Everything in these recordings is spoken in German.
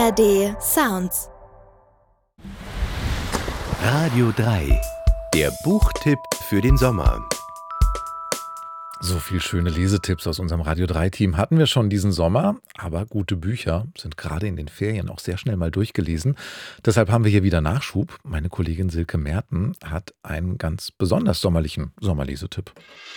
ARD Sounds. Radio 3, der Buchtipp für den Sommer. So viel schöne Lesetipps aus unserem Radio 3-Team hatten wir schon diesen Sommer, aber gute Bücher sind gerade in den Ferien auch sehr schnell mal durchgelesen. Deshalb haben wir hier wieder Nachschub. Meine Kollegin Silke Merten hat einen ganz besonders sommerlichen Sommerlesetipp.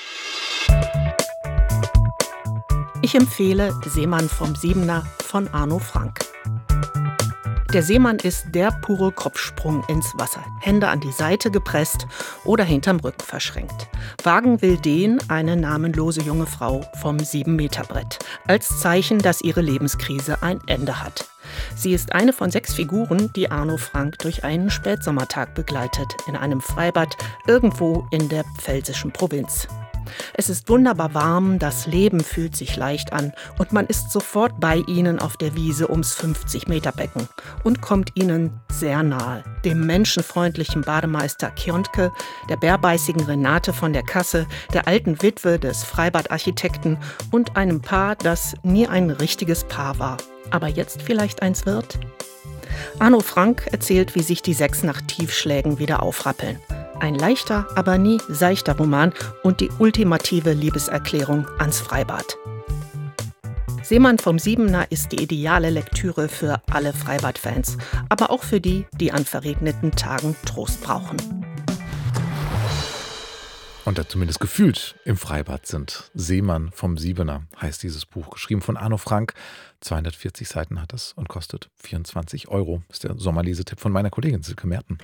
Ich empfehle Seemann vom Siebener von Arno Frank. Der Seemann ist der pure Kopfsprung ins Wasser. Hände an die Seite gepresst oder hinterm Rücken verschränkt. Wagen will den eine namenlose junge Frau vom 7-Meter-Brett. Als Zeichen, dass ihre Lebenskrise ein Ende hat. Sie ist eine von 6 Figuren, die Arno Frank durch einen Spätsommertag begleitet. In einem Freibad irgendwo in der pfälzischen Provinz. Es ist wunderbar warm, das Leben fühlt sich leicht an und man ist sofort bei ihnen auf der Wiese ums 50-Meter-Becken und kommt ihnen sehr nahe. Dem menschenfreundlichen Bademeister Kjontke, der bärbeißigen Renate von der Kasse, der alten Witwe des Freibad-Architekten und einem Paar, das nie ein richtiges Paar war, aber jetzt vielleicht eins wird? Arno Frank erzählt, wie sich die 6 nach Tiefschlägen wieder aufrappeln. Ein leichter, aber nie seichter Roman und die ultimative Liebeserklärung ans Freibad. Seemann vom Siebener ist die ideale Lektüre für alle Freibad-Fans, aber auch für die, die an verregneten Tagen Trost brauchen. Und da zumindest gefühlt im Freibad sind. Seemann vom Siebener heißt dieses Buch, geschrieben von Arno Frank. 240 Seiten hat es und kostet 24 €. Ist der Sommerlesetipp von meiner Kollegin Silke Merten.